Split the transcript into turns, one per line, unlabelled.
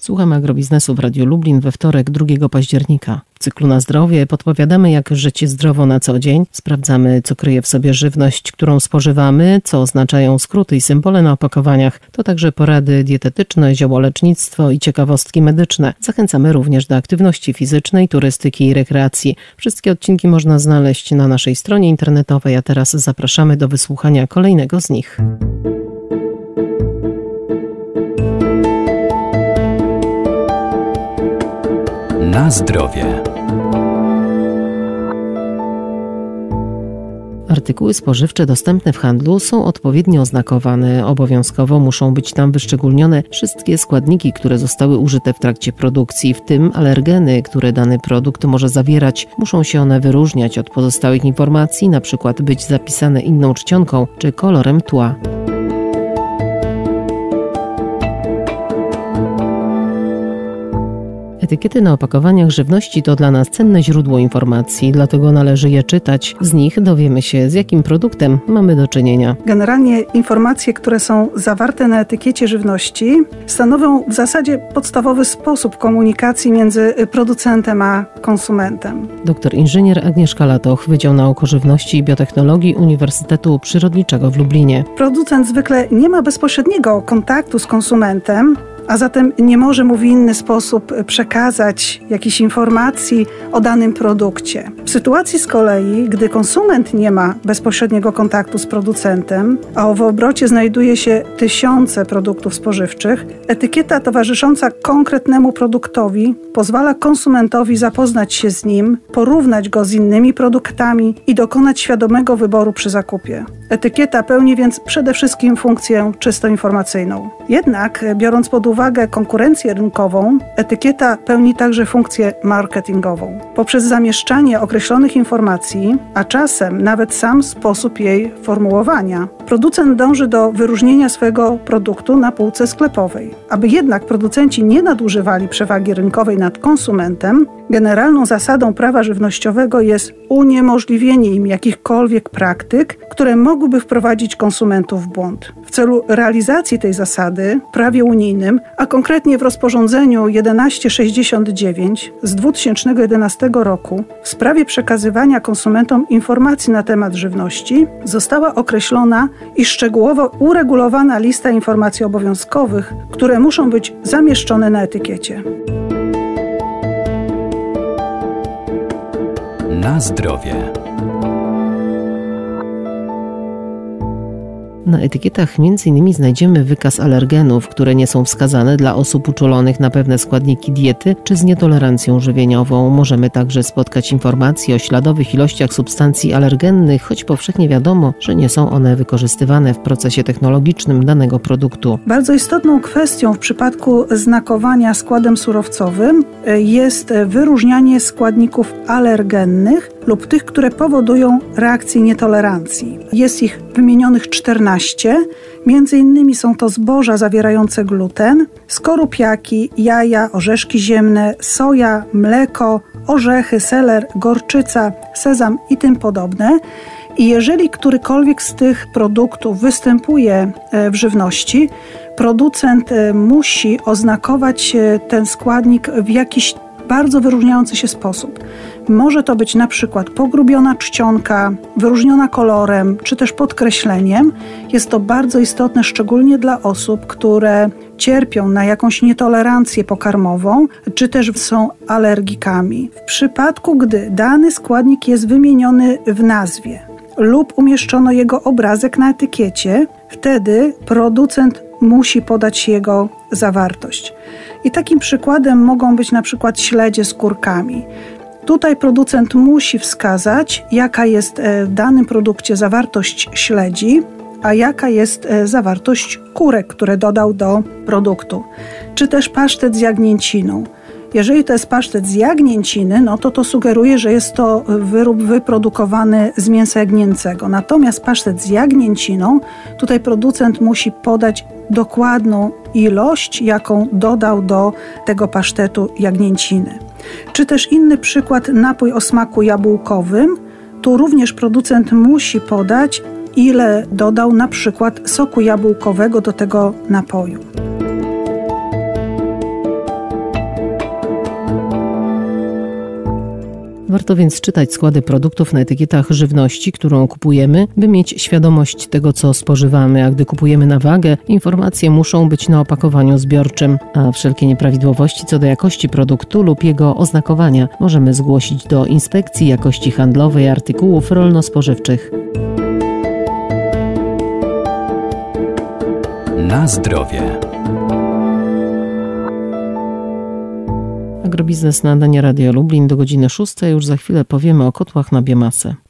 Słuchamy agrobiznesu w Radiu Lublin we wtorek 2 października. W cyklu Na zdrowie podpowiadamy, jak żyć zdrowo na co dzień. Sprawdzamy, co kryje w sobie żywność, którą spożywamy, co oznaczają skróty i symbole na opakowaniach. To także porady dietetyczne, ziołolecznictwo i ciekawostki medyczne. Zachęcamy również do aktywności fizycznej, turystyki i rekreacji. Wszystkie odcinki można znaleźć na naszej stronie internetowej, a teraz zapraszamy do wysłuchania kolejnego z nich.
Na zdrowie.
Artykuły spożywcze dostępne w handlu są odpowiednio oznakowane. Obowiązkowo muszą być tam wyszczególnione wszystkie składniki, które zostały użyte w trakcie produkcji, w tym alergeny, które dany produkt może zawierać. Muszą się one wyróżniać od pozostałych informacji, na przykład być zapisane inną czcionką czy kolorem tła. Etykiety na opakowaniach żywności to dla nas cenne źródło informacji, dlatego należy je czytać. Z nich dowiemy się, z jakim produktem mamy do czynienia.
Generalnie informacje, które są zawarte na etykiecie żywności, stanowią w zasadzie podstawowy sposób komunikacji między producentem a konsumentem.
Doktor inżynier Agnieszka Latoch, Wydział Nauk o Żywności i Biotechnologii Uniwersytetu Przyrodniczego w Lublinie.
Producent zwykle nie ma bezpośredniego kontaktu z konsumentem, a zatem nie może mu w inny sposób przekazać jakichś informacji o danym produkcie. W sytuacji z kolei, gdy konsument nie ma bezpośredniego kontaktu z producentem, a w obrocie znajduje się tysiące produktów spożywczych, etykieta towarzysząca konkretnemu produktowi pozwala konsumentowi zapoznać się z nim, porównać go z innymi produktami i dokonać świadomego wyboru przy zakupie. Etykieta pełni więc przede wszystkim funkcję czysto informacyjną. Jednak, biorąc pod uwagę konkurencję rynkową, etykieta pełni także funkcję marketingową. Poprzez zamieszczanie określonych informacji, a czasem nawet sam sposób jej formułowania, producent dąży do wyróżnienia swojego produktu na półce sklepowej. Aby jednak producenci nie nadużywali przewagi rynkowej nad konsumentem, generalną zasadą prawa żywnościowego jest uniemożliwienie im jakichkolwiek praktyk, które mogłyby wprowadzić konsumentów w błąd. W celu realizacji tej zasady w prawie unijnym, a konkretnie w rozporządzeniu 1169 z 2011 roku w sprawie przekazywania konsumentom informacji na temat żywności, została określona i szczegółowo uregulowana lista informacji obowiązkowych, które muszą być zamieszczone na etykiecie.
Na zdrowie.
Na etykietach m.in. znajdziemy wykaz alergenów, które nie są wskazane dla osób uczulonych na pewne składniki diety czy z nietolerancją żywieniową. Możemy także spotkać informacje o śladowych ilościach substancji alergennych, choć powszechnie wiadomo, że nie są one wykorzystywane w procesie technologicznym danego produktu.
Bardzo istotną kwestią w przypadku znakowania składem surowcowym jest wyróżnianie składników alergennych lub tych, które powodują reakcję nietolerancji. Jest ich wymienionych 14. Między innymi są to zboża zawierające gluten, skorupiaki, jaja, orzeszki ziemne, soja, mleko, orzechy, seler, gorczyca, sezam i tym podobne. I jeżeli którykolwiek z tych produktów występuje w żywności, producent musi oznakować ten składnik w jakiś bardzo wyróżniający się sposób. Może to być na przykład pogrubiona czcionka, wyróżniona kolorem, czy też podkreśleniem. Jest to bardzo istotne, szczególnie dla osób, które cierpią na jakąś nietolerancję pokarmową, czy też są alergikami. W przypadku, gdy dany składnik jest wymieniony w nazwie lub umieszczono jego obrazek na etykiecie, wtedy producent musi podać jego zawartość. I takim przykładem mogą być na przykład śledzie z kurkami. Tutaj producent musi wskazać, jaka jest w danym produkcie zawartość śledzi, a jaka jest zawartość kurek, które dodał do produktu. Czy też pasztet z jagnięciną. Jeżeli to jest pasztet z jagnięciny, no to sugeruje, że jest to wyrób wyprodukowany z mięsa jagnięcego. Natomiast pasztet z jagnięciną, tutaj producent musi podać dokładną ilość, jaką dodał do tego pasztetu jagnięciny. Czy też inny przykład, napój o smaku jabłkowym. Tu również producent musi podać, ile dodał na przykład soku jabłkowego do tego napoju.
Warto więc czytać składy produktów na etykietach żywności, którą kupujemy, by mieć świadomość tego, co spożywamy, a gdy kupujemy na wagę, informacje muszą być na opakowaniu zbiorczym, a wszelkie nieprawidłowości co do jakości produktu lub jego oznakowania możemy zgłosić do Inspekcji Jakości Handlowej Artykułów Rolno-Spożywczych.
Na zdrowie.
Agrobiznes na antenie Radio Lublin do godziny 6. Już za chwilę powiemy o kotłach na biomasę.